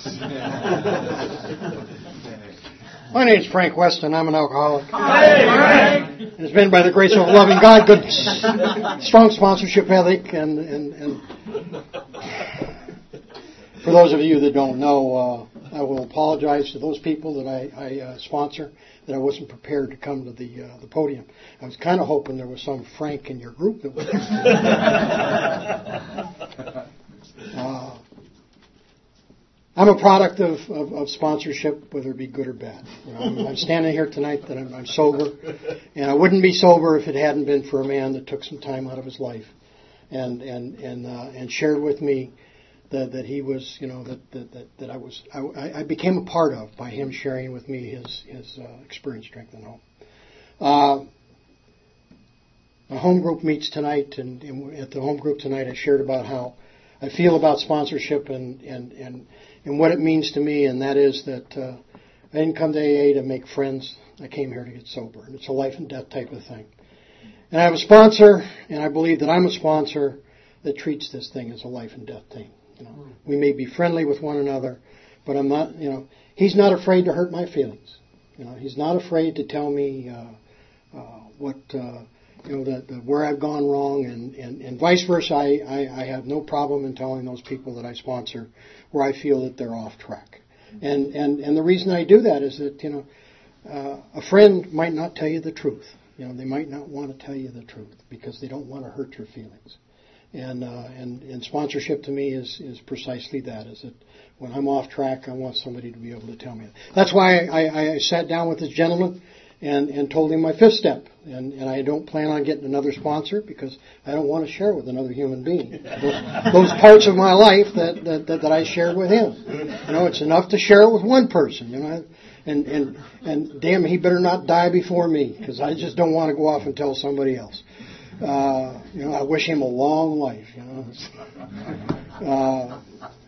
My name is Frank Weston. I'm an alcoholic. Hey, Frank! And it's been by the grace of a loving God, good, strong sponsorship ethic, and for those of you that don't know, I will apologize to those people that I sponsor, that I wasn't prepared to come to the podium. I was kind of hoping there was some Frank in your group that was. I'm a product of sponsorship, whether it be good or bad. You know, I'm standing here tonight that I'm sober, and I wouldn't be sober if it hadn't been for a man that took some time out of his life and shared with me that he was, you know, that I became a part of by him sharing with me his experience, strength, and hope. My home group meets tonight, and at the home group tonight, I shared about how I feel about sponsorship and what it means to me, and that is that I didn't come to AA to make friends. I came here to get sober, and it's a life and death type of thing. And I have a sponsor, and I believe that I'm a sponsor that treats this thing as a life and death thing. You know, we may be friendly with one another, but I'm not. You know, he's not afraid to hurt my feelings. You know, he's not afraid to tell me what. You know, where I've gone wrong, and vice versa. I have no problem in telling those people that I sponsor where I feel that they're off track. And the reason I do that is that, you know, a friend might not tell you the truth. You know, they might not want to tell you the truth because they don't want to hurt your feelings. And sponsorship to me is precisely that, is that when I'm off track, I want somebody to be able to tell me that. That's why I sat down with this gentleman and told him my fifth step. And I don't plan on getting another sponsor because I don't want to share with another human being those parts of my life that I shared with him. You know, it's enough to share it with one person, you know. And damn, he better not die before me because I just don't want to go off and tell somebody else. You know, I wish him a long life, you know.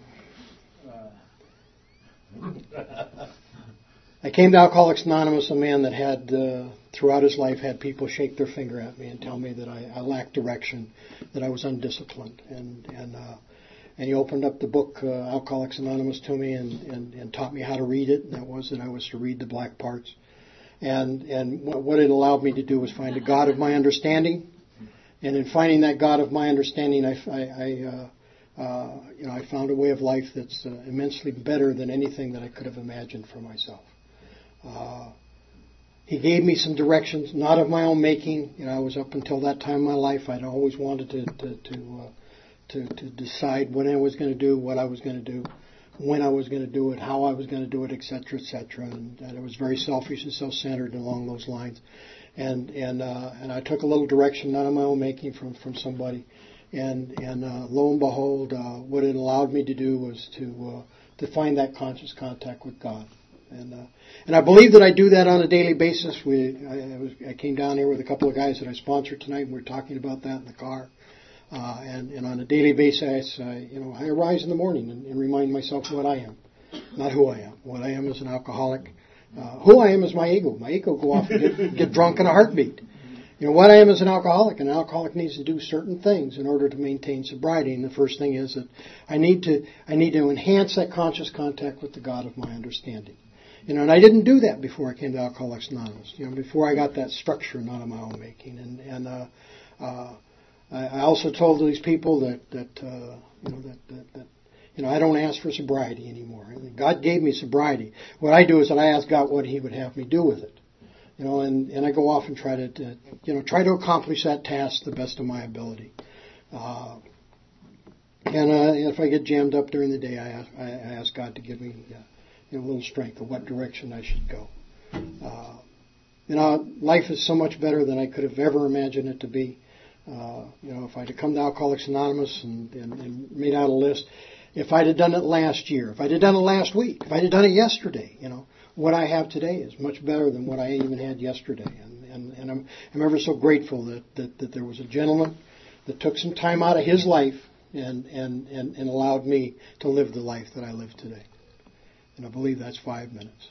I came to Alcoholics Anonymous, a man that had, throughout his life, had people shake their finger at me and tell me that I lacked direction, that I was undisciplined. And he opened up the book, Alcoholics Anonymous, to me and taught me how to read it. And that was that I was to read the black parts. And what it allowed me to do was find a God of my understanding. And in finding that God of my understanding, I found a way of life that's immensely better than anything that I could have imagined for myself. He gave me some directions, not of my own making. You know, I was up until that time in my life, I'd always wanted to decide what I was going to do, what I was going to do, when I was going to do it, how I was going to do it, etc., etc. And I was very selfish and self-centered along those lines. And I took a little direction, not of my own making, from somebody. And lo and behold, what it allowed me to do was to find that conscious contact with God. And I believe that I do that on a daily basis. I came down here with a couple of guys that I sponsored tonight, and we were talking about that in the car. And on a daily basis, I arise in the morning and remind myself what I am, not who I am. What I am is an alcoholic. Who I am is my ego. My ego go off and get drunk in a heartbeat. You know, what I am is an alcoholic. An alcoholic needs to do certain things in order to maintain sobriety. And the first thing is that I need to enhance that conscious contact with the God of my understanding. You know, and I didn't do that before I came to Alcoholics Anonymous. You know, before I got that structure, not of my own making. And I also told these people that I don't ask for sobriety anymore. God gave me sobriety. What I do is that I ask God what He would have me do with it. You know, and I go off and try to accomplish that task to the best of my ability. And if I get jammed up during the day, I ask God to give me a little strength of what direction I should go. Life is so much better than I could have ever imagined it to be. If I'd have come to Alcoholics Anonymous and made out a list, if I'd have done it last year, if I'd have done it last week, if I'd have done it yesterday, what I have today is much better than what I even had yesterday. And I'm ever so grateful that there was a gentleman that took some time out of his life and allowed me to live the life that I live today. And I believe that's 5 minutes.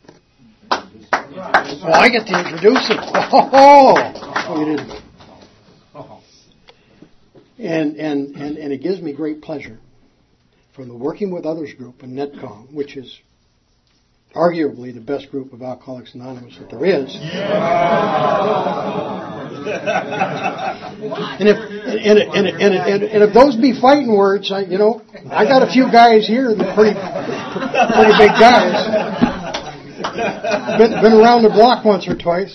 Well, I get to introduce him. Oh, you didn't. And it gives me great pleasure from the Working with Others group in Netcom, which is arguably the best group of Alcoholics Anonymous that there is. And if those be fighting words, I got a few guys here that are pretty big guys. Been around the block once or twice.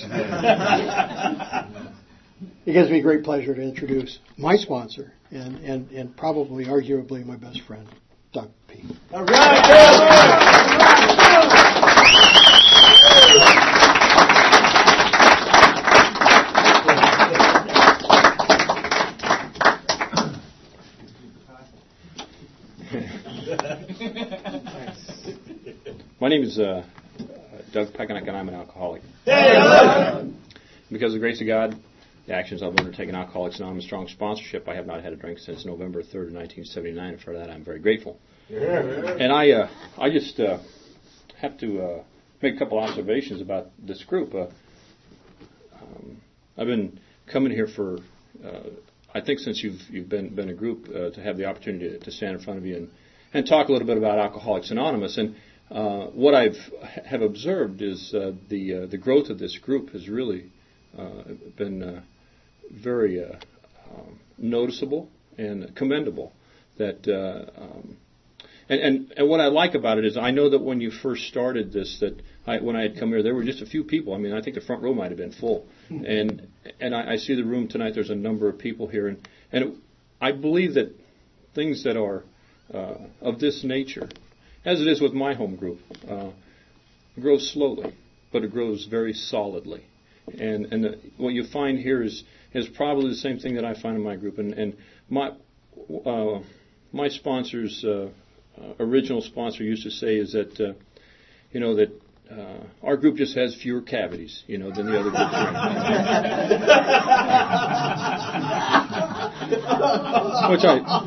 It gives me great pleasure to introduce my sponsor and probably, arguably, my best friend, Doug P. All right, My name is Doug Peckenick, and I'm an alcoholic. Because of the grace of God, the actions I've undertaken, Alcoholics Anonymous strong sponsorship, I have not had a drink since November 3rd, 1979, and for that I'm very grateful. And I just have to make a couple observations about this group. I've been coming here for, I think since you've been a group, to have the opportunity to stand in front of you and talk a little bit about Alcoholics Anonymous. And what I have observed is the growth of this group has really been very noticeable and commendable. That and what I like about it is I know that when you first started this, when I had come here, there were just a few people. I mean, I think the front row might have been full, and I see the room tonight. There's a number of people here, and I believe that things that are of this nature, as it is with my home group, grows slowly, but it grows very solidly. And what you find here is probably the same thing that I find in my group. And my sponsor's original sponsor used to say is that that our group just has fewer cavities, than the other groups. Which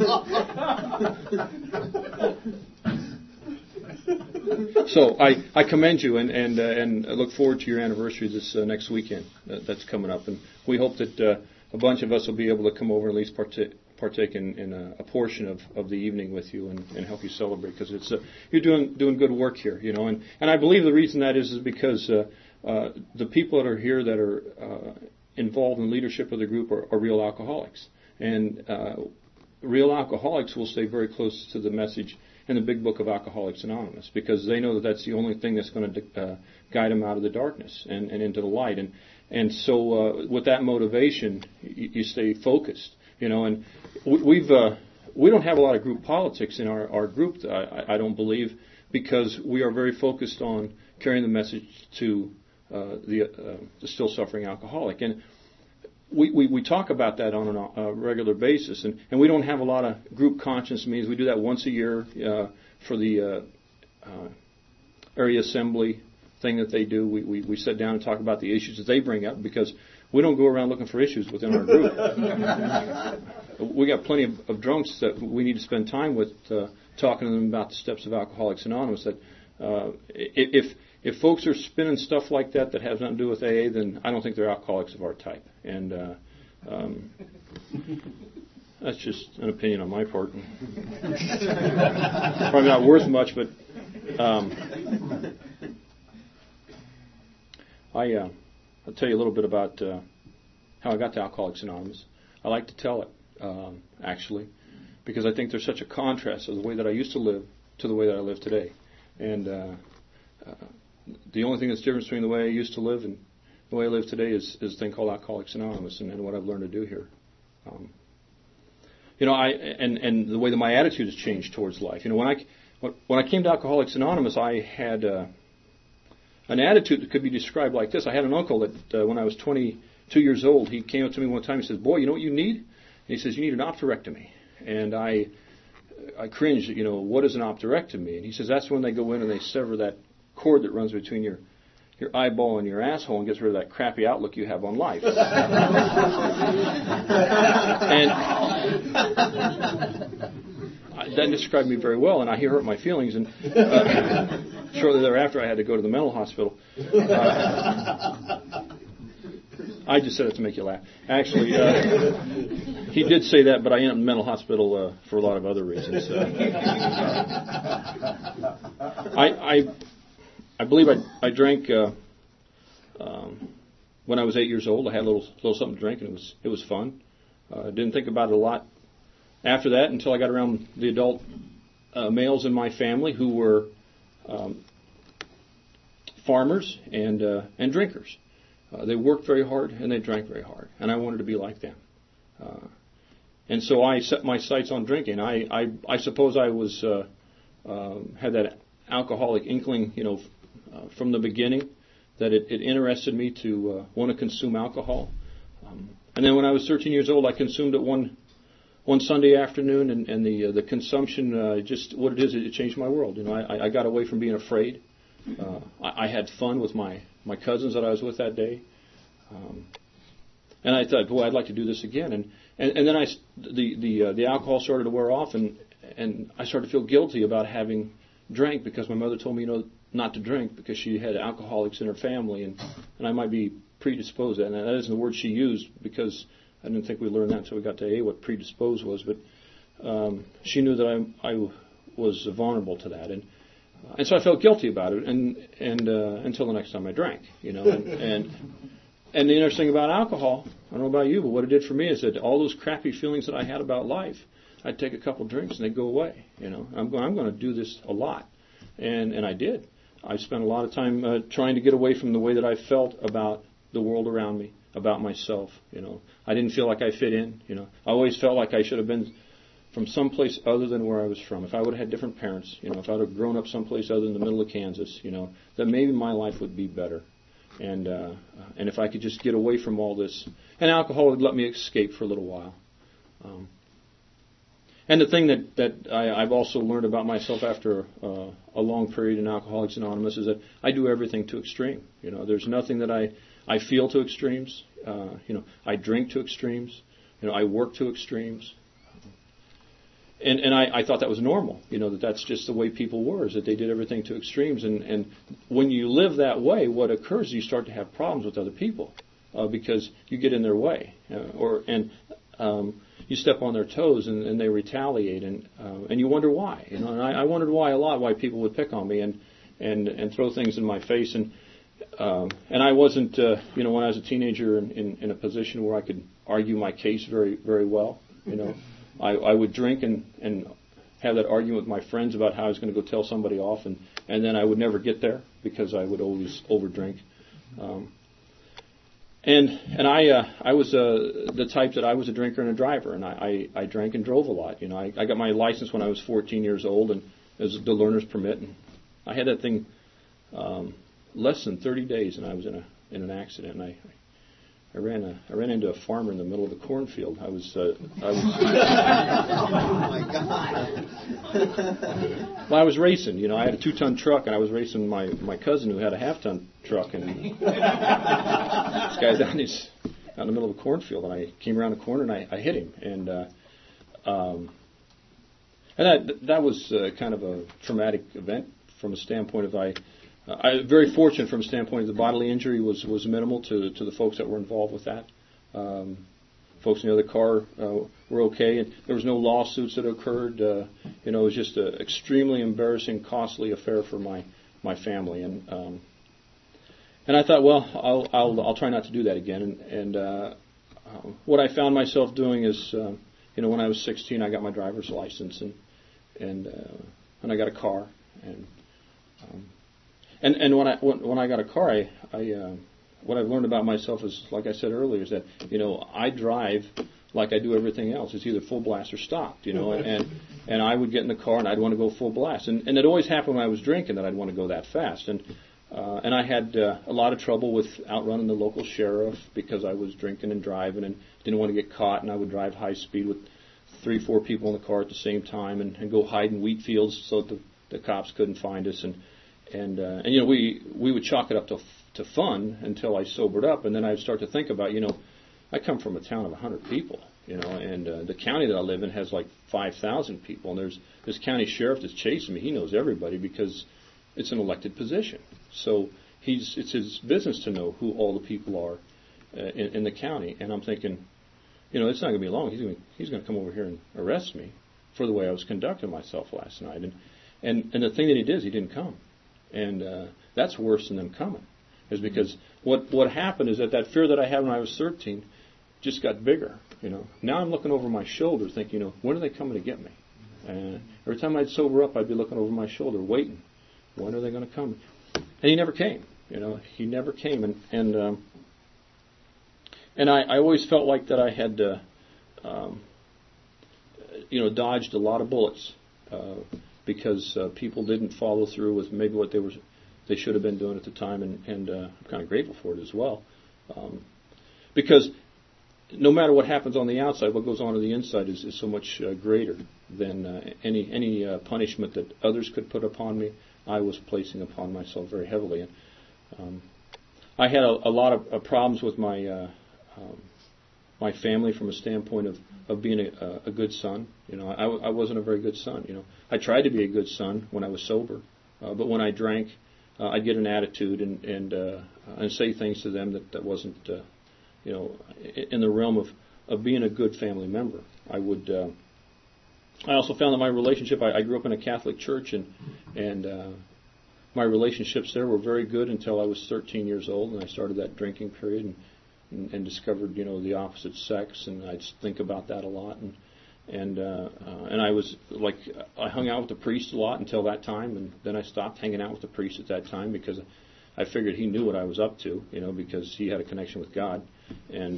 So I commend you and look forward to your anniversary this next weekend that's coming up, and we hope that a bunch of us will be able to come over and at least partake in a portion of the evening with you and help you celebrate, because it's you're doing good work here, and I believe the reason that is because the people that are here that are involved in leadership of the group are real alcoholics, and real alcoholics will stay very close to the message in the big book of Alcoholics Anonymous, because they know that that's the only thing that's going to guide them out of the darkness and into the light. And so with that motivation, you stay focused, and we don't have a lot of group politics in our group, I don't believe, because we are very focused on carrying the message to the still suffering alcoholic. And we talk about that on a regular basis, and we don't have a lot of group conscience meetings. We do that once a year for the area assembly thing that they do. We sit down and talk about the issues that they bring up, because we don't go around looking for issues within our group. We got plenty of drunks that we need to spend time with, talking to them about the steps of Alcoholics Anonymous. That if folks are spinning stuff like that has nothing to do with AA, then I don't think they're alcoholics of our type. And that's just an opinion on my part. Probably not worth much, but I'll tell you a little bit about how I got to Alcoholics Anonymous. I like to tell it, actually, because I think there's such a contrast of the way that I used to live to the way that I live today. And the only thing that's different between the way I used to live and the way I live today is a thing called Alcoholics Anonymous, and what I've learned to do here. And the way that my attitude has changed towards life. When I came to Alcoholics Anonymous, I had an attitude that could be described like this. I had an uncle that when I was 22 years old, he came up to me one time and says, "Boy, you know what you need?" And he says, "You need an optorectomy." And I cringed. What is an optorectomy? And he says, "That's when they go in and they sever that cord that runs between your eyeball and your asshole and gets rid of that crappy outlook you have on life." And that described me very well, and he hurt my feelings. And shortly thereafter, I had to go to the mental hospital. I just said it to make you laugh. Actually, He did say that, but I ended up in the mental hospital for a lot of other reasons. I believe I drank when I was 8 years old. I had a little something to drink, and it was fun. I didn't think about it a lot after that until I got around the adult males in my family who were farmers and drinkers. They worked very hard and they drank very hard, and I wanted to be like them. And so I set my sights on drinking. I suppose I was had that alcoholic inkling, from the beginning, that it interested me to want to consume alcohol. And then when I was 13 years old, I consumed it one Sunday afternoon, and the consumption, just what it is, it changed my world. I got away from being afraid. I had fun with my cousins that I was with that day. And I thought, boy, I'd like to do this again. And then the alcohol started to wear off, and I started to feel guilty about having drank because my mother told me, not to drink because she had alcoholics in her family, and I might be predisposed to that. And that isn't the word she used because I didn't think we learned that until we got to AA, what predisposed was. But she knew that I was vulnerable to that, and so I felt guilty about it, and until the next time I drank, And the interesting thing about alcohol, I don't know about you, but what it did for me is that all those crappy feelings that I had about life, I'd take a couple drinks and they'd go away. I'm going to do this a lot, and I did. I spent a lot of time trying to get away from the way that I felt about the world around me, about myself. I didn't feel like I fit in. I always felt like I should have been from someplace other than where I was from. If I would have had different parents, if I would have grown up someplace other than the middle of Kansas, then maybe my life would be better. And if I could just get away from all this, and alcohol would let me escape for a little while. And the thing that I've also learned about myself after a long period in Alcoholics Anonymous is that I do everything to extreme. There's nothing that I feel to extremes. I drink to extremes. I work to extremes. And I thought that was normal, that's just the way people were, is that they did everything to extremes. And when you live that way, what occurs is you start to have problems with other people because you get in their way, and you step on their toes and they retaliate, and you wonder why. And I wondered why people would pick on me and throw things in my face. And I wasn't, when I was a teenager in a position where I could argue my case very, very well, I would drink and have that argument with my friends about how I was going to go tell somebody off, and then I would never get there because I would always overdrink. And I was the type that I was a drinker and a driver, and I drank and drove a lot. I got my license when I was 14 years old, and it was the learner's permit, and I had that thing less than 30 days, and I was in an accident, and I ran into a farmer in the middle of the cornfield. I was Oh my God! Well, I was racing. I had a 2-ton truck, and I was racing my cousin who had a 1/2-ton truck, and this guy's out in the middle of the cornfield, and I came around the corner and I hit him, and that was kind of a traumatic event from a standpoint of I very fortunate from a standpoint of the bodily injury was minimal to the folks that were involved with that. Folks in the other car were okay, and there was no lawsuits that occurred. It was just an extremely embarrassing, costly affair for my family, and I thought, well, I'll try not to do that again. And what I found myself doing is, when I was 16, I got my driver's license, and I got a car, and when I got a car, I what I've learned about myself is, like I said earlier, is that I drive like I do everything else. It's either full blast or stopped, and I would get in the car and I'd want to go full blast, and it always happened when I was drinking that I'd want to go that fast, and I had a lot of trouble with outrunning the local sheriff because I was drinking and driving and didn't want to get caught, and I would drive high speed with 3-4 people in the car at the same time and go hide in wheat fields so that the cops couldn't find us, and we would chalk it up to fun until I sobered up, and then I'd start to think about, I come from a town of 100 people, and the county that I live in has like 5,000 people, and there's this county sheriff that's chasing me. He knows everybody because it's an elected position, so it's his business to know who all the people are in the county. And I'm thinking, it's not going to be long. He's going to come over here and arrest me for the way I was conducting myself last night. And the thing that he did is he didn't come. And that's worse than them coming. Is because what happened is that fear that I had when I was 13 just got bigger. Now I'm looking over my shoulder thinking, when are they coming to get me? Every time I'd sober up, I'd be looking over my shoulder waiting. When are they going to come? And he never came. He never came. And I always felt like that I had dodged a lot of bullets because people didn't follow through with maybe what they should have been doing at the time, and I'm kind of grateful for it as well. Because no matter what happens on the outside, what goes on the inside is so much greater than any punishment that others could put upon me. I was placing upon myself very heavily. And I had a lot of problems with my family from a standpoint of being a good son. I wasn't a very good son. I tried to be a good son when I was sober, but when I drank, I'd get an attitude and say things to them that wasn't in the realm of being a good family member. I also found that my relationship, I grew up in a Catholic church, and my relationships there were very good until I was 13 years old, and I started that drinking period and discovered, the opposite sex, and I'd think about that a lot, and I was like, I hung out with the priest a lot until that time, and then I stopped hanging out with the priest at that time because I figured he knew what I was up to, because he had a connection with God, and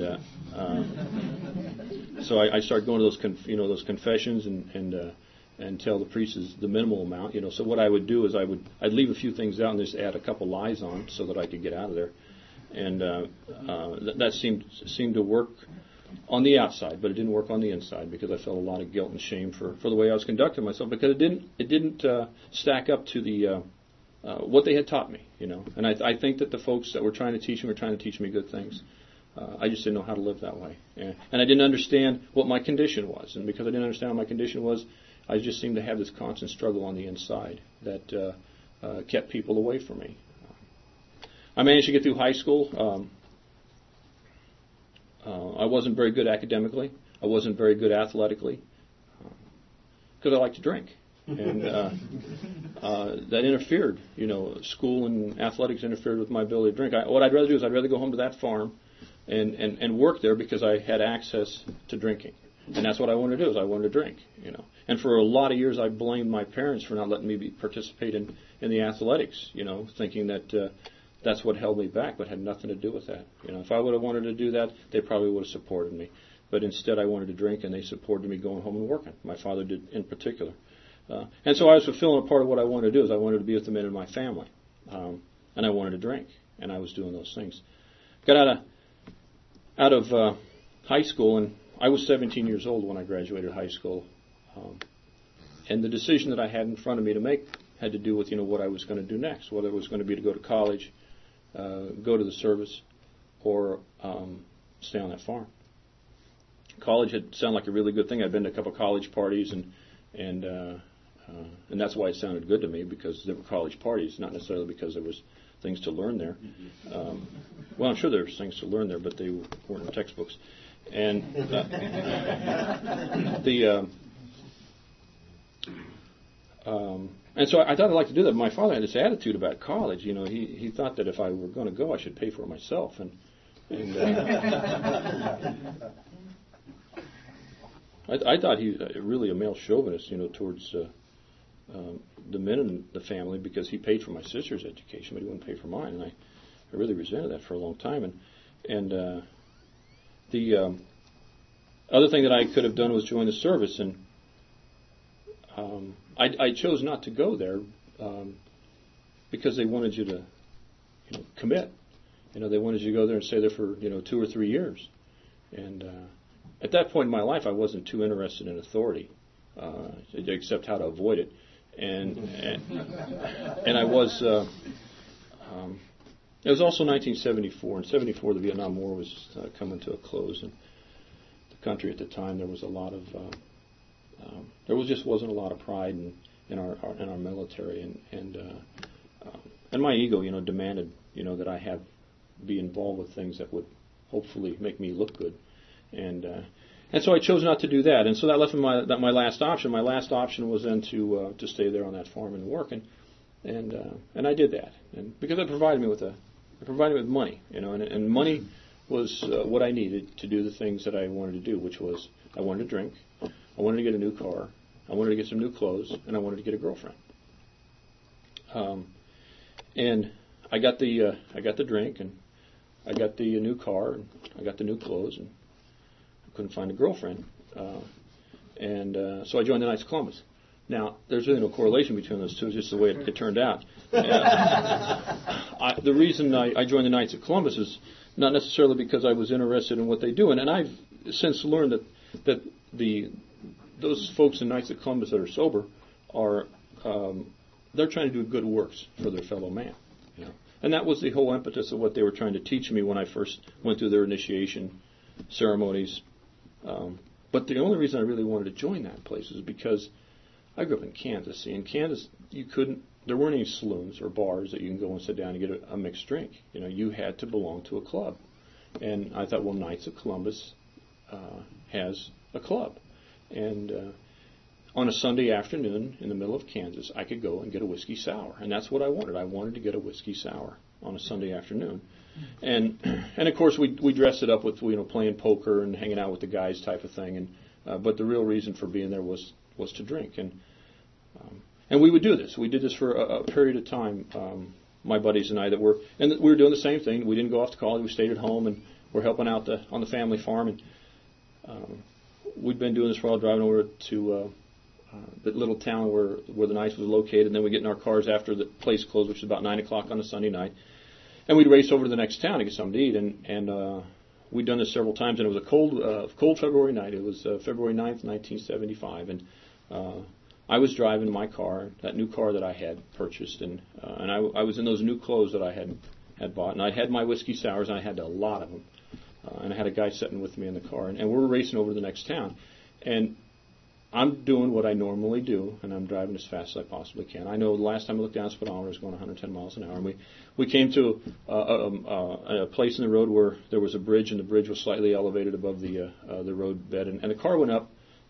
so I started going to those confessions and tell the priest the minimal amount, So what I would do is I'd leave a few things out and just add a couple lies on so that I could get out of there, and that seemed to work on the outside, but it didn't work on the inside because I felt a lot of guilt and shame for the way I was conducting myself because it didn't stack up to the what they had taught me, And I think that the folks that were trying to teach me were trying to teach me good things. I just didn't know how to live that way, and I didn't understand what my condition was, and because I didn't understand what my condition was, I just seemed to have this constant struggle on the inside that kept people away from me. I managed to get through high school. I wasn't very good academically. I wasn't very good athletically because I like to drink. And that interfered, school and athletics interfered with my ability to drink. What I'd rather do is I'd rather go home to that farm and work there because I had access to drinking. And that's what I wanted to do, is I wanted to drink, And for a lot of years I blamed my parents for not letting me participate in the athletics, thinking that that's what held me back, but had nothing to do with that. If I would have wanted to do that, they probably would have supported me. But instead I wanted to drink, and they supported me going home and working. My father did in particular. And so I was fulfilling a part of what I wanted to do, is I wanted to be with the men in my family. And I wanted to drink, and I was doing those things. Got out of high school, and I was 17 years old when I graduated high school. And the decision that I had in front of me to make had to do with, what I was going to do next, whether it was going to be to go to college, go to the service, or stay on that farm. College had sounded like a really good thing. I'd been to a couple of college parties, and that's why it sounded good to me, because there were college parties, not necessarily because there was things to learn there. Well, I'm sure there was things to learn there, but they weren't in textbooks. And and so I thought I'd like to do that. My father had this attitude about college. He thought that if I were going to go, I should pay for it myself. And I thought he was really a male chauvinist, towards the men in the family, because he paid for my sister's education, but he wouldn't pay for mine. And I really resented that for a long time. And the other thing that I could have done was join the service, and I chose not to go there because they wanted you to, commit. They wanted you to go there and stay there for 2 or 3 years. And at that point in my life, I wasn't too interested in authority, except how to avoid it. And I was. It was also 1974. In 74, the Vietnam War was coming to a close, and the country at the time, there was a lot of just wasn't a lot of pride in our military, and my ego, demanded, that I be involved with things that would hopefully make me look good, and And so I chose not to do that. And so that left me my last option. My last option was then to stay there on that farm and work. And I did that. And because it provided me with money, and money was what I needed to do the things that I wanted to do, which was I wanted to drink, I wanted to get a new car, I wanted to get some new clothes, and I wanted to get a girlfriend. And I got the drink, and I got the new car, and I got the new clothes, and I couldn't find a girlfriend. So I joined the Knights of Columbus. Now, there's really no correlation between those two. It's just the way it turned out. The reason I joined the Knights of Columbus is not necessarily because I was interested in what they do. And I've since learned that those folks in Knights of Columbus that are sober are they're trying to do good works for their fellow man. And that was the whole impetus of what they were trying to teach me when I first went through their initiation ceremonies. But the only reason I really wanted to join that place is because I grew up in Kansas. See, in Kansas, there weren't any saloons or bars that you can go and sit down and get a mixed drink. You had to belong to a club. And I thought, well, Knights of Columbus has a club. And on a Sunday afternoon in the middle of Kansas, I could go and get a whiskey sour. And that's what I wanted. I wanted to get a whiskey sour on a Sunday afternoon. And of course, we dressed it up with playing poker and hanging out with the guys type of thing. But the real reason for being there was to drink, and we would do this. We did this for a period of time. My buddies and I we were doing the same thing. We didn't go off to college. We stayed at home and we're helping out on the family farm. And we'd been doing this for a while, driving over to the little town where the Knights was located. And then we get in our cars after the place closed, which is about 9:00 on a Sunday night, and we'd race over to the next town to get something to eat. And we'd done this several times, and it was a cold February night. It was February 9th, 1975, and I was driving my car, that new car that I had purchased, and I was in those new clothes that I had bought, and I had my whiskey sours, and I had a lot of them, and I had a guy sitting with me in the car, and we're racing over to the next town, and I'm doing what I normally do, and I'm driving as fast as I possibly can. I know the last time I looked down the speedometer, I was going 110 miles an hour, and we came to a place in the road where there was a bridge, and the bridge was slightly elevated above the road bed, and the car went up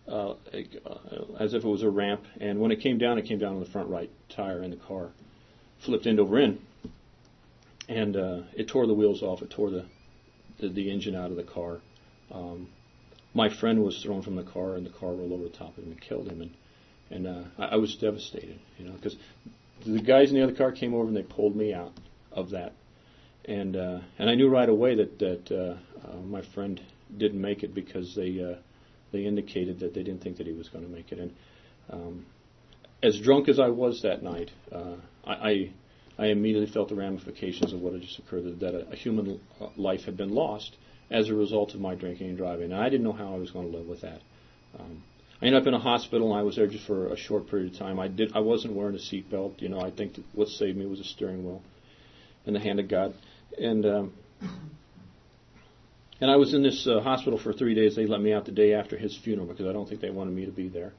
as if it was a ramp, and when it came down on the front right tire, and the car flipped end over end, and it tore the wheels off. It tore the engine out of the car. My friend was thrown from the car, and the car rolled over the top of him and killed him. And I was devastated, because the guys in the other car came over and they pulled me out of that. And I knew right away that my friend didn't make it because they indicated that they didn't think that he was going to make it. And as drunk as I was that night, I immediately felt the ramifications of what had just occurred, that a human life had been lost as a result of my drinking and driving. And I didn't know how I was going to live with that. I ended up in a hospital, and I was there just for a short period of time. I wasn't wearing a seatbelt. I think that what saved me was a steering wheel in the hand of God. And I was in this hospital for 3 days. They let me out the day after his funeral because I don't think they wanted me to be there.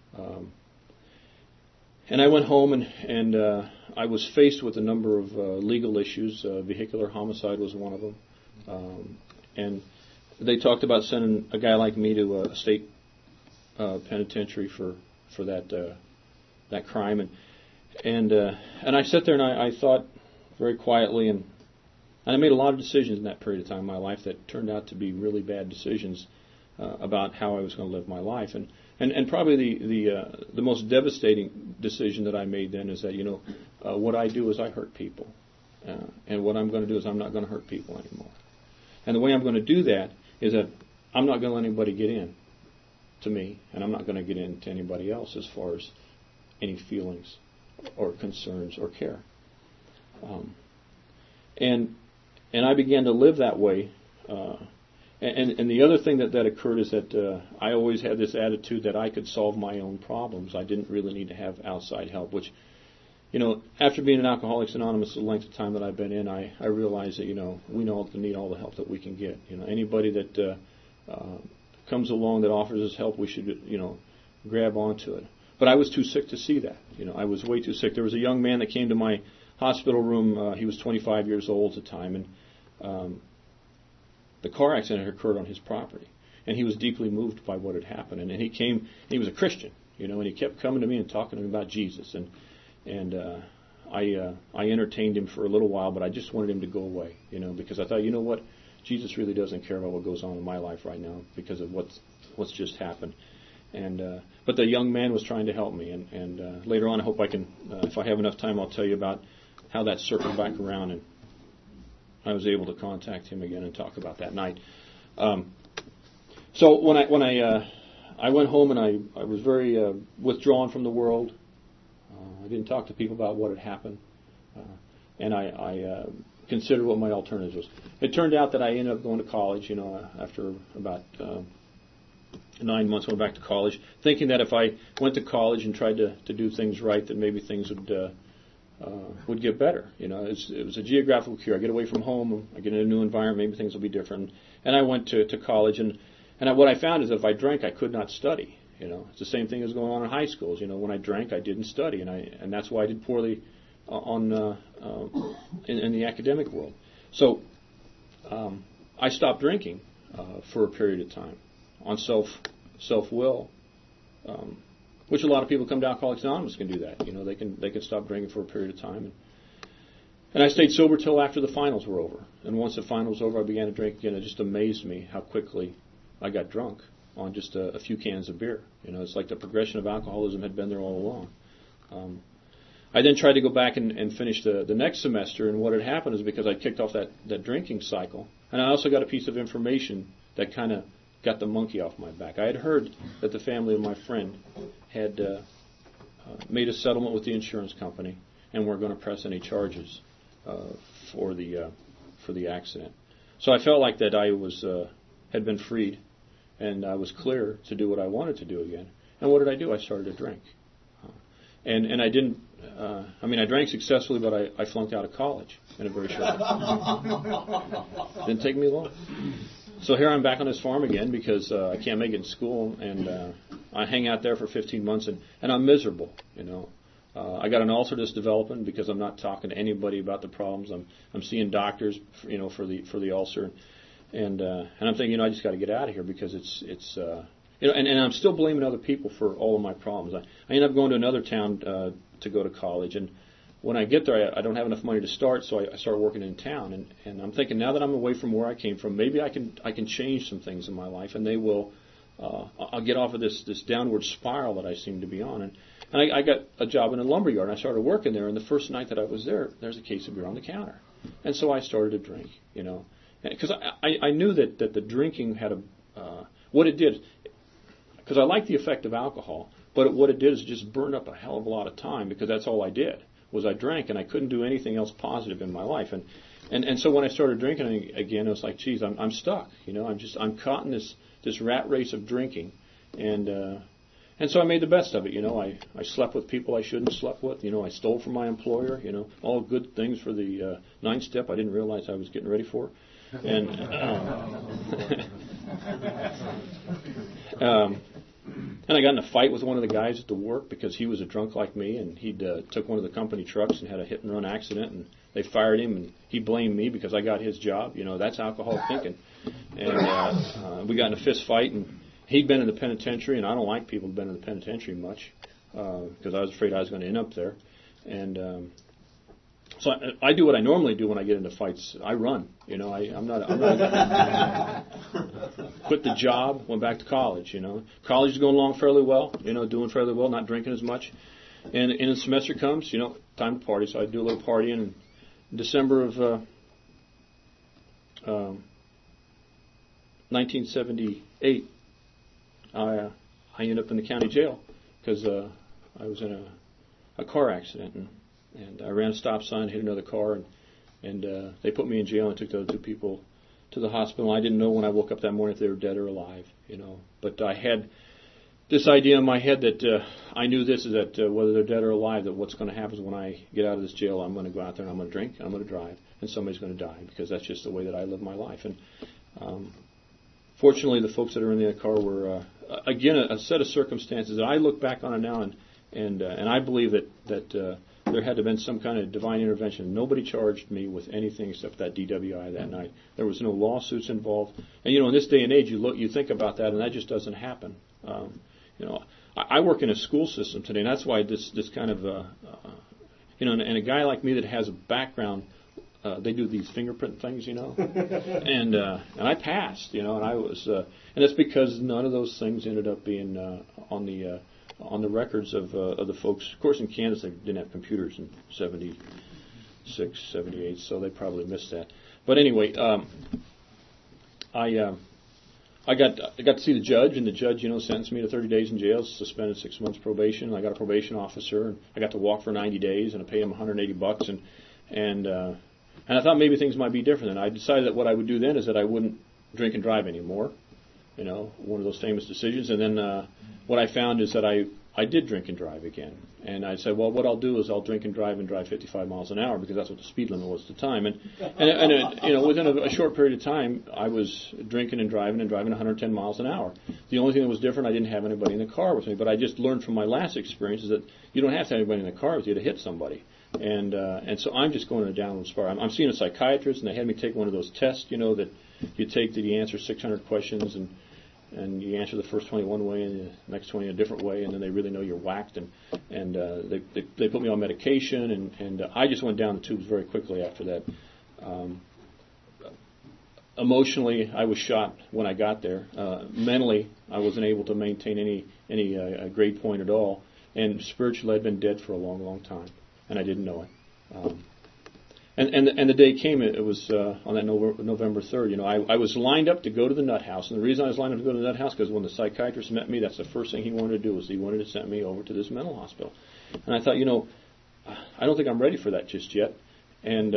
And I went home, and I was faced with a number of legal issues. Vehicular homicide was one of them. And they talked about sending a guy like me to a state penitentiary for that crime. And I sat there and I thought very quietly, and I made a lot of decisions in that period of time in my life that turned out to be really bad decisions about how I was going to live my life. And probably the most devastating decision that I made then is that, what I do is I hurt people. And what I'm going to do is I'm not going to hurt people anymore. And the way I'm going to do that is that I'm not going to let anybody get in to me, and I'm not going to get in to anybody else as far as any feelings or concerns or care. And I began to live that way. And the other thing that occurred is that I always had this attitude that I could solve my own problems. I didn't really need to have outside help, which, after being in Alcoholics Anonymous the length of time that I've been in, I realize that, we need all the help that we can get. Anybody that comes along that offers us help, we should, grab onto it. But I was too sick to see that. I was way too sick. There was a young man that came to my hospital room. He was 25 years old at the time, and the car accident occurred on his property. and he was deeply moved by what had happened. And he came. He was a Christian, and he kept coming to me and talking to me about Jesus. And I entertained him for a little while, but I just wanted him to go away, because I thought, what, Jesus really doesn't care about what goes on in my life right now because of what's just happened. But the young man was trying to help me, and later on, I hope I can, if I have enough time, I'll tell you about how that circled back around, and I was able to contact him again and talk about that night. So when I went home and I was very withdrawn from the world. I didn't talk to people about what had happened, and I considered what my alternatives was. It turned out that I ended up going to college. After about 9 months, I went back to college, thinking that if I went to college and tried to do things right, that maybe things would get better. It was a geographical cure. I get away from home, I get in a new environment, maybe things will be different. And I went to college, and what I found is that if I drank, I could not study. It's the same thing as going on in high schools. When I drank, I didn't study, and that's why I did poorly in the academic world. So I stopped drinking for a period of time on self-will, which a lot of people come to Alcoholics Anonymous can do that. They can stop drinking for a period of time. And I stayed sober till after the finals were over. And once the finals were over, I began to drink again. It just amazed me how quickly I got drunk on just a few cans of beer. It's like the progression of alcoholism had been there all along. I then tried to go back and finish the next semester, and what had happened is because I kicked off that drinking cycle, and I also got a piece of information that kind of got the monkey off my back. I had heard that the family of my friend had made a settlement with the insurance company and weren't going to press any charges for the accident. So I felt like that I had been freed, and I was clear to do what I wanted to do again. And what did I do? I started to drink. And I didn't, I drank successfully, but I flunked out of college in a very short time. Didn't take me long. So here I'm back on this farm again because I can't make it in school, and I hang out there for 15 months, and I'm miserable, I got an ulcer that's developing because I'm not talking to anybody about the problems. I'm seeing doctors, for the ulcer. And I'm thinking, I just got to get out of here because it's and I'm still blaming other people for all of my problems. I end up going to another town to go to college, and when I get there, I don't have enough money to start, so I start working in town. And I'm thinking, now that I'm away from where I came from, maybe I can change some things in my life, and they will. I'll get off of this downward spiral that I seem to be on. And I got a job in a lumber yard, and I started working there. And the first night that I was there's a case of beer on the counter, and so I started to drink, because I knew that the drinking had what it did, because I liked the effect of alcohol, but what it did is it just burned up a hell of a lot of time, because that's all I did was I drank, and I couldn't do anything else positive in my life. And so when I started drinking again, it was like, geez, I'm stuck, I'm caught in this rat race of drinking, and so I made the best of it. I slept with people I shouldn't have slept with. I stole from my employer. All good things for the ninth step I didn't realize I was getting ready for. And and I got in a fight with one of the guys at the work because he was a drunk like me, and he'd took one of the company trucks and had a hit and run accident, and they fired him, and he blamed me because I got his job. That's alcoholic thinking. And we got in a fist fight, and he'd been in the penitentiary, and I don't like people who've been in the penitentiary much because I was afraid I was going to end up there. And so I do what I normally do when I get into fights. I run. I'm not quit the job, went back to college. College is going along fairly well. Doing fairly well, not drinking as much. And the semester comes, time to party. So I do a little partying. And in December of 1978, I ended up in the county jail because I was in a car accident, and I ran a stop sign, hit another car, and they put me in jail and took the other two people to the hospital. I didn't know when I woke up that morning if they were dead or alive, But I had this idea in my head that I knew this is that whether they're dead or alive, that what's going to happen is when I get out of this jail, I'm going to go out there and I'm going to drink, and I'm going to drive, and somebody's going to die because that's just the way that I live my life. And fortunately, the folks that are in the car were again a set of circumstances that I look back on it now, and I believe that there had to have been some kind of divine intervention. Nobody charged me with anything except that DWI that night. There was no lawsuits involved. And in this day and age, you think about that, and that just doesn't happen. I work in a school system today, and that's why this kind of and a guy like me that has a background. They do these fingerprint things, and I passed, and I was, and that's because none of those things ended up being on the records of the folks. Of course, in Kansas they didn't have computers in 76, 78, so they probably missed that. But anyway, I got to see the judge, and the judge, sentenced me to 30 days in jail, suspended 6 months probation. I got a probation officer, and I got to walk for 90 days, and I paid him $180, and I thought maybe things might be different. And I decided that what I would do then is that I wouldn't drink and drive anymore. One of those famous decisions. And then what I found is that I did drink and drive again. And I said, well, what I'll do is I'll drink and drive 55 miles an hour because that's what the speed limit was at the time. And within a short period of time, I was drinking and driving 110 miles an hour. The only thing that was different, I didn't have anybody in the car with me. But I just learned from my last experience is that you don't have to have anybody in the car with you to hit somebody. And so I'm just going in a downward spiral. I'm seeing a psychiatrist, and they had me take one of those tests, that you take that you answer 600 questions, and you answer the first 20 one way and the next 20 a different way, and then they really know you're whacked, and they put me on medication, and I just went down the tubes very quickly after that. Emotionally, I was shot when I got there. Mentally, I wasn't able to maintain any grade point at all, and spiritually, I'd been dead for a long, long time. And I didn't know it. And the day came. It was on that November 3rd. I was lined up to go to the nut house, and the reason I was lined up to go to the nut house because when the psychiatrist met me, that's the first thing he wanted to do was he wanted to send me over to this mental hospital. And I thought, I don't think I'm ready for that just yet. And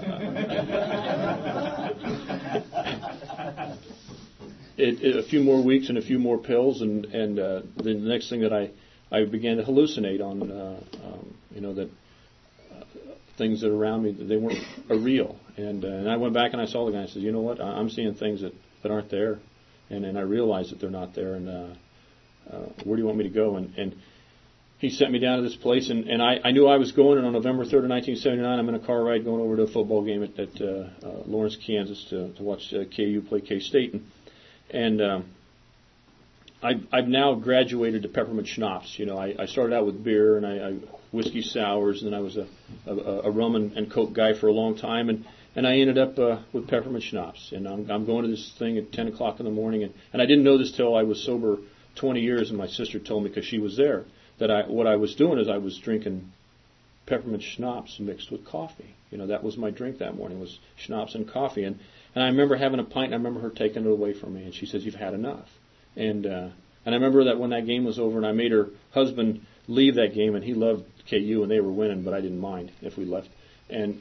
a few more weeks and a few more pills, and the next thing that I began to hallucinate on, that things that are around me, they weren't real. And I went back and I saw the guy and I said, you know what, I'm seeing things that aren't there. And I realized that they're not there. And where do you want me to go? And he sent me down to this place. And I knew I was going. And on November 3rd of 1979, I'm in a car ride going over to a football game at Lawrence, Kansas to watch KU play K-State. And I've now graduated to peppermint schnapps. I started out with beer and I whiskey sours, and then I was a rum and Coke guy for a long time, and I ended up with peppermint schnapps. And I'm going to this thing at 10 o'clock in the morning, and I didn't know this till I was sober 20 years, and my sister told me because she was there that what I was doing is I was drinking peppermint schnapps mixed with coffee. That was my drink that morning was schnapps and coffee, and I remember having a pint, and I remember her taking it away from me, and she says, "You've had enough." And I remember that when that game was over and I made her husband leave that game, and he loved KU and they were winning, but I didn't mind if we left. And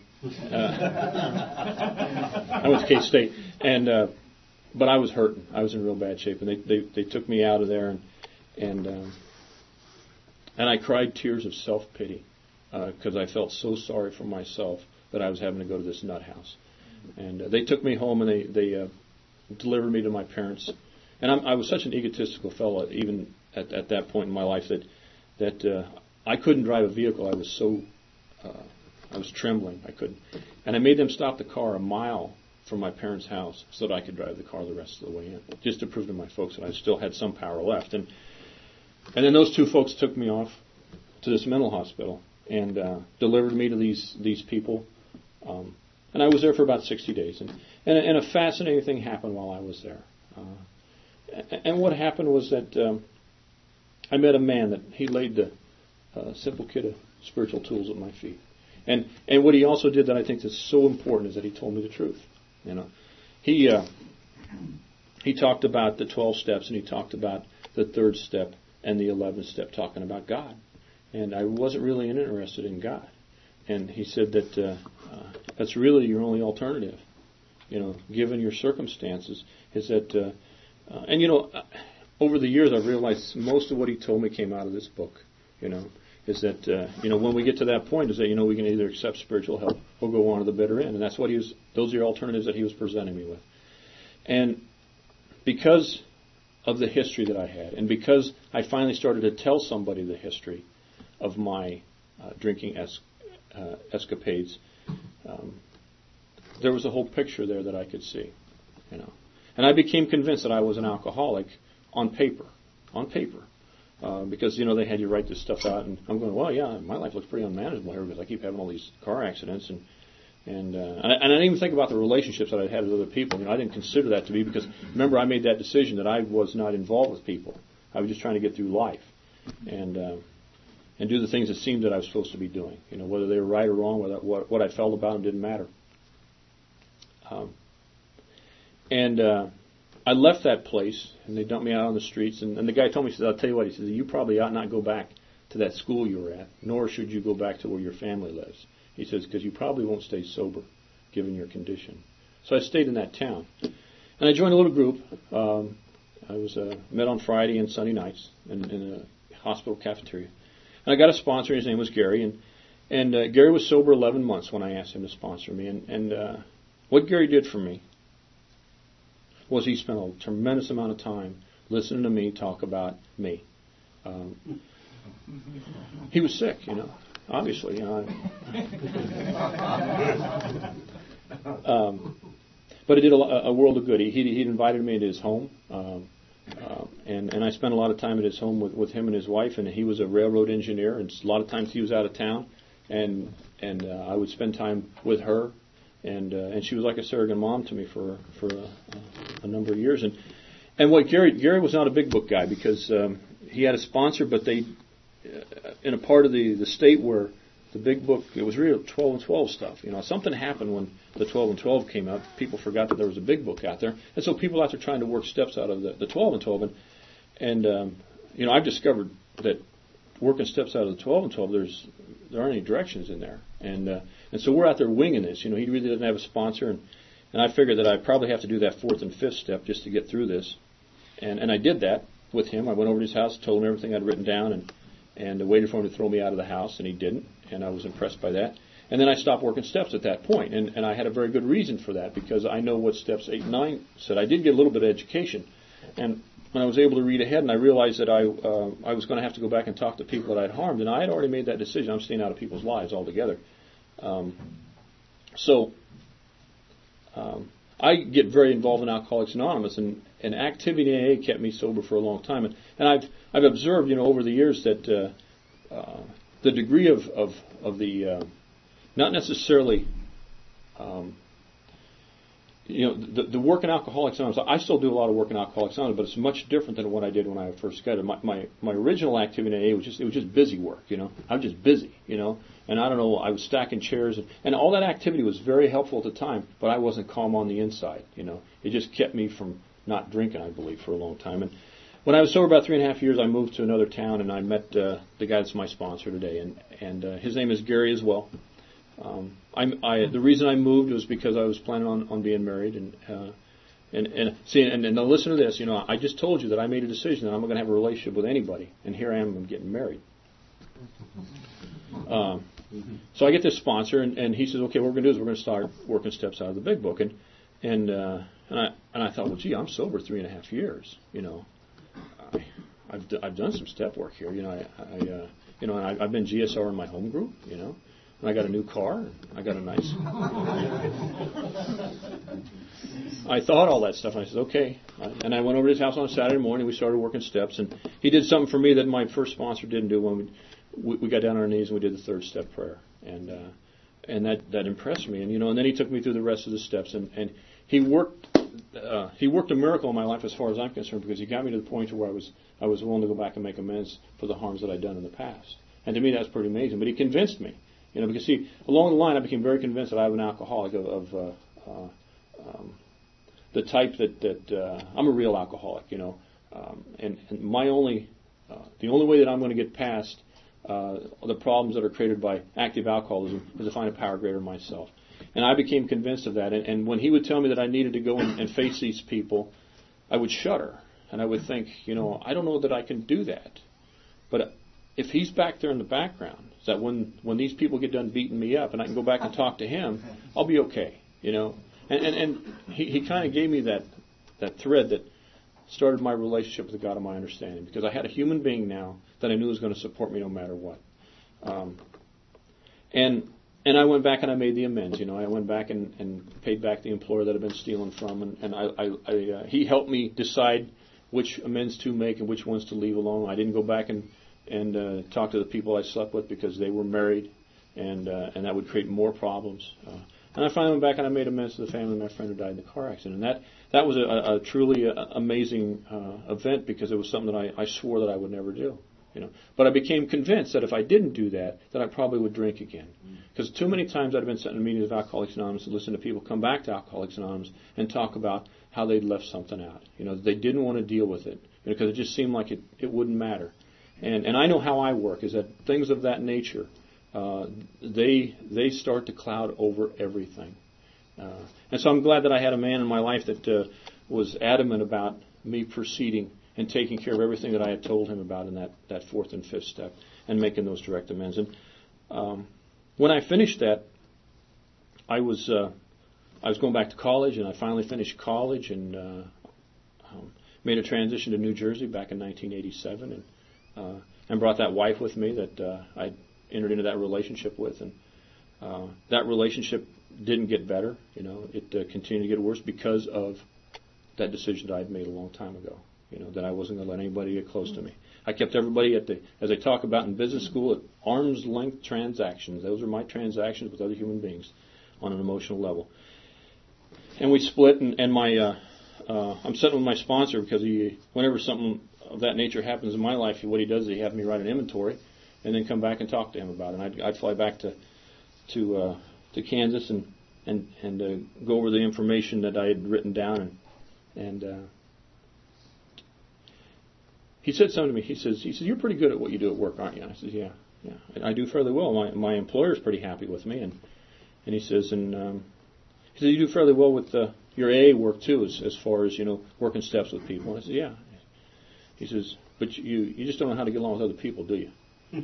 I went to K-State, but I was hurting. I was in real bad shape, and they took me out of there, and I cried tears of self-pity because I felt so sorry for myself that I was having to go to this nut house. And they took me home, and they delivered me to my parents. And I was such an egotistical fellow, even at that point in my life, that I couldn't drive a vehicle. I was trembling. I couldn't. And I made them stop the car a mile from my parents' house so that I could drive the car the rest of the way in, just to prove to my folks that I still had some power left. And then those two folks took me off to this mental hospital and delivered me to these people. And I was there for about 60 days. And a fascinating thing happened while I was there. And what happened was that I met a man that he laid the simple kit of spiritual tools at my feet. And what he also did that I think is so important is that he told me the truth. He talked about the 12 steps, and he talked about the third step and the 11th step, talking about God. And I wasn't really interested in God. And he said that that's really your only alternative, given your circumstances, is that. Over the years, I've realized most of what he told me came out of this book. Is that when we get to that point, is that we can either accept spiritual help or go on to the bitter end, and that's what those are your alternatives that he was presenting me with. And because of the history that I had, and because I finally started to tell somebody the history of my drinking escapades, there was a whole picture there that I could see, And I became convinced that I was an alcoholic on paper, because they had you write this stuff out, and I'm going, well, yeah, my life looks pretty unmanageable here because I keep having all these car accidents, and I didn't even think about the relationships that I'd had with other people. I didn't consider that to be, because remember, I made that decision that I was not involved with people. I was just trying to get through life, and do the things that seemed that I was supposed to be doing. Whether they were right or wrong, whether what I felt about them didn't matter. I left that place, and they dumped me out on the streets. And the guy told me, he said, I'll tell you what, he said, you probably ought not go back to that school you were at, nor should you go back to where your family lives. He says, because you probably won't stay sober, given your condition. So I stayed in that town. And I joined a little group. I was met on Friday and Sunday nights in a hospital cafeteria. And I got a sponsor. His name was Gary. And Gary was sober 11 months when I asked him to sponsor me. And what Gary did for me was he spent a tremendous amount of time listening to me talk about me. He was sick, obviously. But it did a world of good. He invited me into his home, and I spent a lot of time at his home with him and his wife. And he was a railroad engineer, and a lot of times he was out of town, and I would spend time with her. And she was like a surrogate mom to me for a number of years. And what Gary was not a big book guy, because he had a sponsor, but they in a part of the state where the big book, it was real 12 and 12 stuff. Something happened when the 12 and 12 came out. People forgot that there was a big book out there, and so people out there trying to work steps out of the 12 and 12. And I've discovered that working steps out of the 12 and 12, there aren't any directions in there. And so we're out there winging this. He really didn't have a sponsor, and I figured that I'd probably have to do that fourth and fifth step just to get through this. And I did that with him. I went over to his house, told him everything I'd written down, and waited for him to throw me out of the house, and he didn't, and I was impressed by that. And then I stopped working steps at that point, and I had a very good reason for that, because I know what steps 8 and 9 said. I did get a little bit of education, and when I was able to read ahead, and I realized that I was going to have to go back and talk to people that I'd harmed, and I had already made that decision. I'm staying out of people's lives altogether. I get very involved in Alcoholics Anonymous, and activity in AA kept me sober for a long time. And I've observed, over the years that the degree of the not necessarily the work in Alcoholics Anonymous. I still do a lot of work in Alcoholics Anonymous, but it's much different than what I did when I first got it. My original activity in AA was just busy work. I was just busy. And I don't know, I was stacking chairs, and all that activity was very helpful at the time, but I wasn't calm on the inside. It just kept me from not drinking, I believe, for a long time. And when I was sober about 3.5 years, I moved to another town, and I met the guy that's my sponsor today, and his name is Gary as well. The reason I moved was because I was planning on being married, and now listen to this. I just told you that I made a decision that I'm not going to have a relationship with anybody, and here I am, I'm getting married. So I get this sponsor, and he says, okay, what we're going to do is we're going to start working steps out of the big book, and I thought, well, gee, I'm sober 3.5 years. I've done some step work here. I've been GSR in my home group. And I got a new car. I got a nice. I thought all that stuff, and I said, okay. And I went over to his house on a Saturday morning. We started working steps, and he did something for me that my first sponsor didn't do. When we got down on our knees and we did the third step prayer, and that impressed me. And then he took me through the rest of the steps, and he worked a miracle in my life as far as I'm concerned, because he got me to the point where I was willing to go back and make amends for the harms that I'd done in the past. And to me, that's pretty amazing. But he convinced me. Because see, along the line, I became very convinced that I was an alcoholic of the type that I'm a real alcoholic, and my the only way that I'm going to get past the problems that are created by active alcoholism is to find a power greater than myself. And I became convinced of that. And when he would tell me that I needed to go and face these people, I would shudder, and I would think, I don't know that I can do that. But if he's back there in the background, so that when these people get done beating me up and I can go back and talk to him, I'll be okay, And he kind of gave me that thread that started my relationship with the God of my understanding, because I had a human being now that I knew was going to support me no matter what. And And I went back and I made the amends. I went back and paid back the employer that I'd been stealing from, and he helped me decide which amends to make and which ones to leave alone. I didn't go back and talk to the people I slept with because they were married, and that would create more problems. And I finally went back and I made amends to the family of my friend who died in the car accident. And that was a truly amazing event because it was something that I swore that I would never do. But I became convinced that if I didn't do that I probably would drink again. Because too many times I'd been sitting in meetings of Alcoholics Anonymous and listen to people come back to Alcoholics Anonymous and talk about how they'd left something out. They didn't want to deal with it because it just seemed like it wouldn't matter. And I know how I work is that things of that nature, they start to cloud over everything. And so I'm glad that I had a man in my life that was adamant about me proceeding and taking care of everything that I had told him about in that fourth and fifth step and making those direct amends. And when I finished that, I was going back to college, and I finally finished college and made a transition to New Jersey back in 1987, and brought that wife with me that I entered into that relationship with, and that relationship didn't get better. It continued to get worse because of that decision that I had made a long time ago. That I wasn't going to let anybody get close to me. I kept everybody as I talk about in business school, at arm's length transactions. Those are my transactions with other human beings on an emotional level. And we split, and I'm sitting with my sponsor because whenever something of that nature happens in my life, what he does is he has me write an inventory and then come back and talk to him about it. And I'd fly back to Kansas and go over the information that I had written down and he said something to me. He says, "You're pretty good at what you do at work, aren't you?" And I said, "Yeah, I do fairly well. My employer's pretty happy with me." And he says, he said, "You do fairly well with your AA work too, as far as working steps with people." And I said, "Yeah." He says, "But you just don't know how to get along with other people, do you?"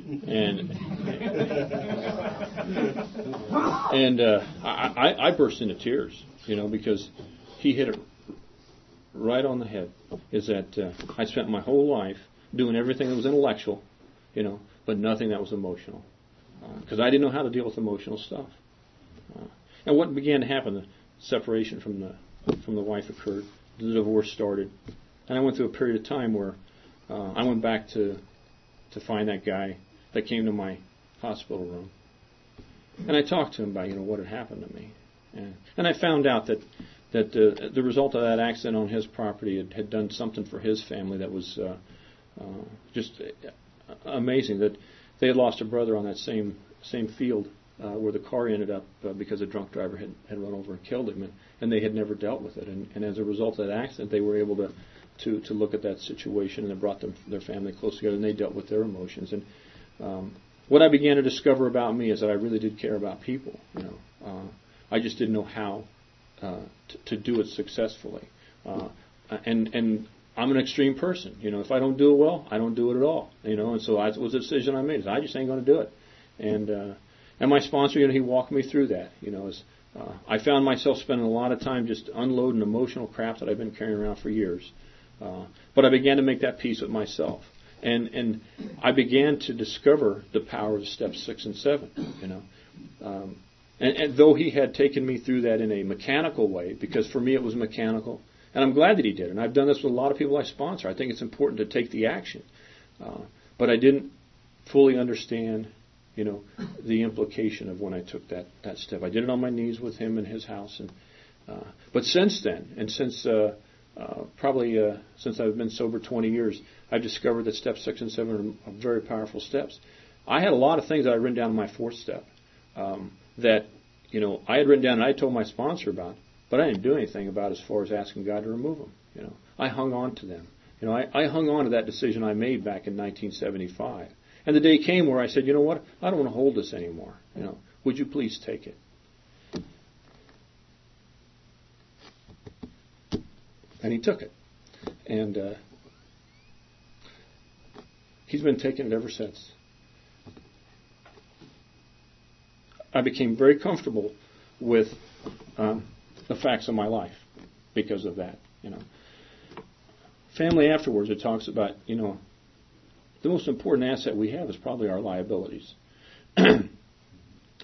And I burst into tears, because he hit it right on the head. Is that I spent my whole life doing everything that was intellectual, but nothing that was emotional, because I didn't know how to deal with emotional stuff. And what began to happen? The separation from the wife occurred. The divorce started, and I went through a period of time where I went back to find that guy that came to my hospital room, and I talked to him about what had happened to me, and I found out that the result of that accident on his property had done something for his family that was just amazing. That they had lost a brother on that same field where the car ended up because a drunk driver had run over and killed him, and they had never dealt with it. And as a result of that accident, they were able to look at that situation, and it brought their family close together, and they dealt with their emotions. And what I began to discover about me is that I really did care about people. I just didn't know how to do it successfully. And I'm an extreme person. If I don't do it well, I don't do it at all. And so it was a decision I made. Is I just ain't going to do it. And my sponsor, he walked me through that. I found myself spending a lot of time just unloading emotional crap that I've been carrying around for years. But I began to make that peace with myself. And I began to discover the power of steps 6 and 7, And though he had taken me through that in a mechanical way, because for me it was mechanical, and I'm glad that he did. And I've done this with a lot of people I sponsor. I think it's important to take the action. But I didn't fully understand, the implication of when I took that step. I did it on my knees with him in his house. But since then, and since I've been sober 20 years, I've discovered that steps 6 and 7 are very powerful steps. I had a lot of things that I written down in my fourth step that I had written down and I told my sponsor about, but I didn't do anything about as far as asking God to remove them. I hung on to them. I hung on to that decision I made back in 1975. And the day came where I said, you know what, I don't want to hold this anymore. Would you please take it? And he took it. And he's been taking it ever since. I became very comfortable with the facts of my life because of that. Family afterwards, it talks about, the most important asset we have is probably our liabilities. And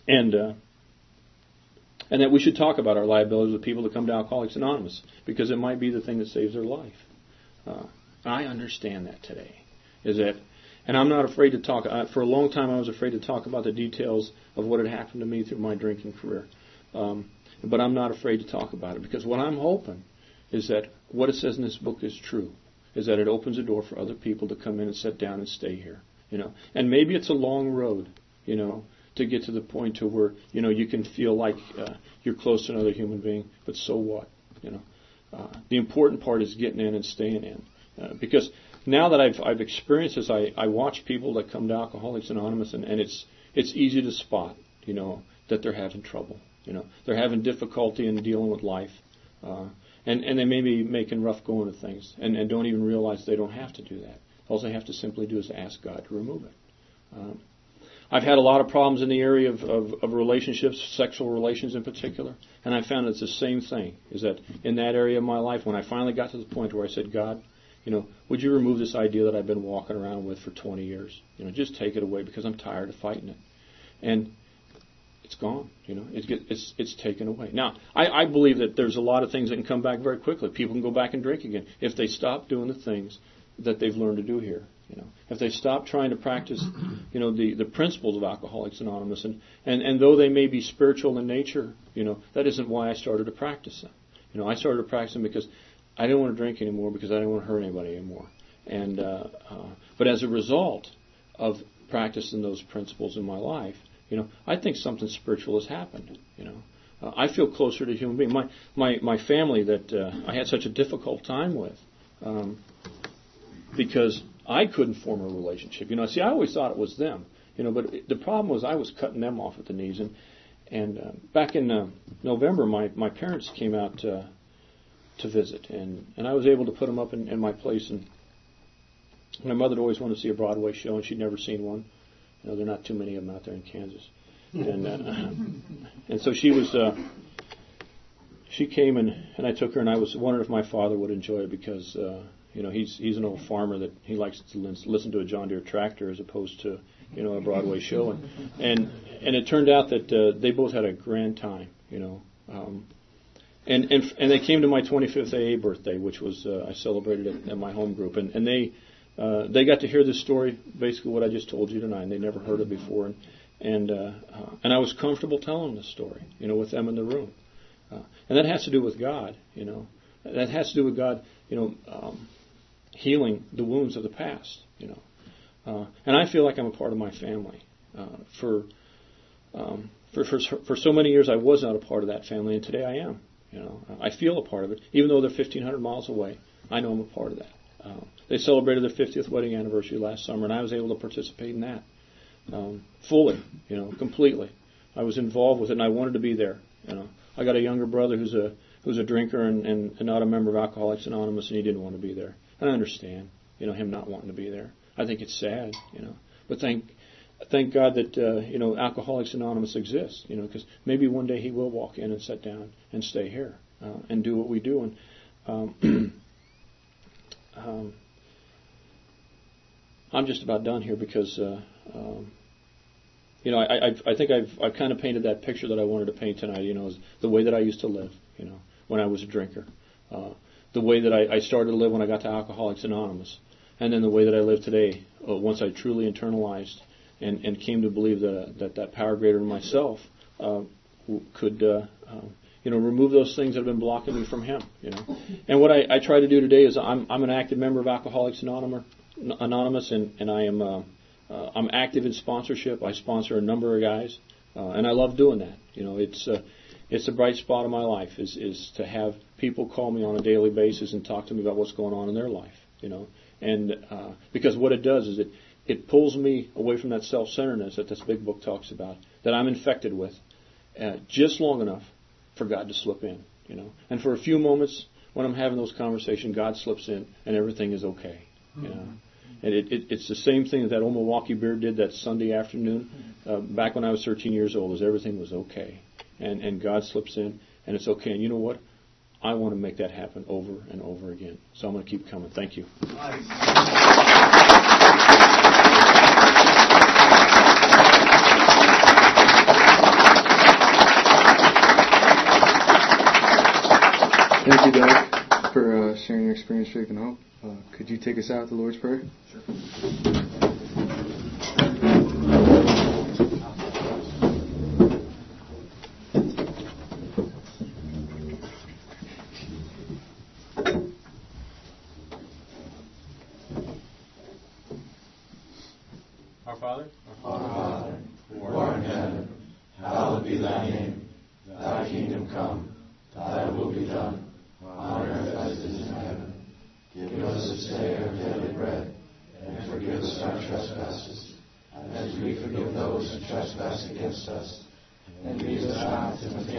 And that we should talk about our liabilities with people that come to Alcoholics Anonymous, because it might be the thing that saves their life. I understand that today. And I'm not afraid to talk. For a long time, I was afraid to talk about the details of what had happened to me through my drinking career. But I'm not afraid to talk about it, because what I'm hoping is that what it says in this book is true, is that it opens a door for other people to come in and sit down and stay here. And maybe it's a long road, to get to the point to where, you can feel like you're close to another human being, but so what? The important part is getting in and staying in. Because now that I've experienced this, I watch people that come to Alcoholics Anonymous, and it's easy to spot, that they're having trouble. They're having difficulty in dealing with life. And they may be making rough going of things and don't even realize they don't have to do that. All they have to simply do is ask God to remove it. I've had a lot of problems in the area of relationships, sexual relations in particular, and I found it's the same thing, is that in that area of my life, when I finally got to the point where I said, God, would you remove this idea that I've been walking around with for 20 years? Just take it away, because I'm tired of fighting it. And it's gone. It's taken away. Now, I believe that there's a lot of things that can come back very quickly. People can go back and drink again if they stop doing the things that they've learned to do here. If they stop trying to practice, the principles of Alcoholics Anonymous, and though they may be spiritual in nature, that isn't why I started to practice them. I started to practice them because I didn't want to drink anymore, because I didn't want to hurt anybody anymore. And but as a result of practicing those principles in my life, I think something spiritual has happened. I feel closer to a human being. My family that I had such a difficult time with, because I couldn't form a relationship. See, I always thought it was them. But the problem was I was cutting them off at the knees. And back in November, my parents came out to visit, and I was able to put them up in my place. And my mother had always wanted to see a Broadway show, and she'd never seen one. There are not too many of them out there in Kansas. And so she was. She came and I took her, and I was wondering if my father would enjoy it, because he's an old farmer that he likes to listen to a John Deere tractor as opposed to a Broadway show. And it turned out that they both had a grand time. And they came to my 25th AA birthday, which was I celebrated at my home group, and they got to hear this story, basically what I just told you tonight, and they never heard it before, and I was comfortable telling the story, with them in the room, and that has to do with God, that has to do with God, healing the wounds of the past, and I feel like I'm a part of my family. For so many years I was not a part of that family, and today I am. I feel a part of it, even though they're 1,500 miles away. I know I'm a part of that. They celebrated their 50th wedding anniversary last summer, and I was able to participate in that fully, completely. I was involved with it, and I wanted to be there. I got a younger brother who's a drinker and not a member of Alcoholics Anonymous, and he didn't want to be there. And I understand, him not wanting to be there. I think it's sad, but thank God that Alcoholics Anonymous exists, because maybe one day he will walk in and sit down and stay here and do what we do. And I'm just about done here, because I think I've kind of painted that picture that I wanted to paint tonight. Is the way that I used to live, when I was a drinker, the way that I started to live when I got to Alcoholics Anonymous, and then the way that I live today once I truly internalized and came to believe that power greater than myself could remove those things that have been blocking me from Him. And what I try to do today is I'm an active member of Alcoholics Anonymous, and I am I'm active in sponsorship. I sponsor a number of guys, and I love doing that. It's a bright spot of my life is to have people call me on a daily basis and talk to me about what's going on in their life. And because what it does is it pulls me away from that self-centeredness that this big book talks about, that I'm infected with, just long enough for God to slip in, And for a few moments when I'm having those conversations, God slips in and everything is okay, And it's the same thing that old Milwaukee Beer did that Sunday afternoon back when I was 13 years old, is everything was okay. And God slips in and it's okay. And you know what? I want to make that happen over and over again. So I'm going to keep coming. Thank you. Nice. Thank you, Doug, for sharing your experience, faith, and hope. Could you take us out with the Lord's Prayer? Sure. Our Father, who art in heaven, hallowed be thy name. Thy kingdom come, thy will be done, on earth as it is in heaven. Give us this day our daily bread, and forgive us our trespasses, as we forgive those who trespass against us. And lead us not into temptation,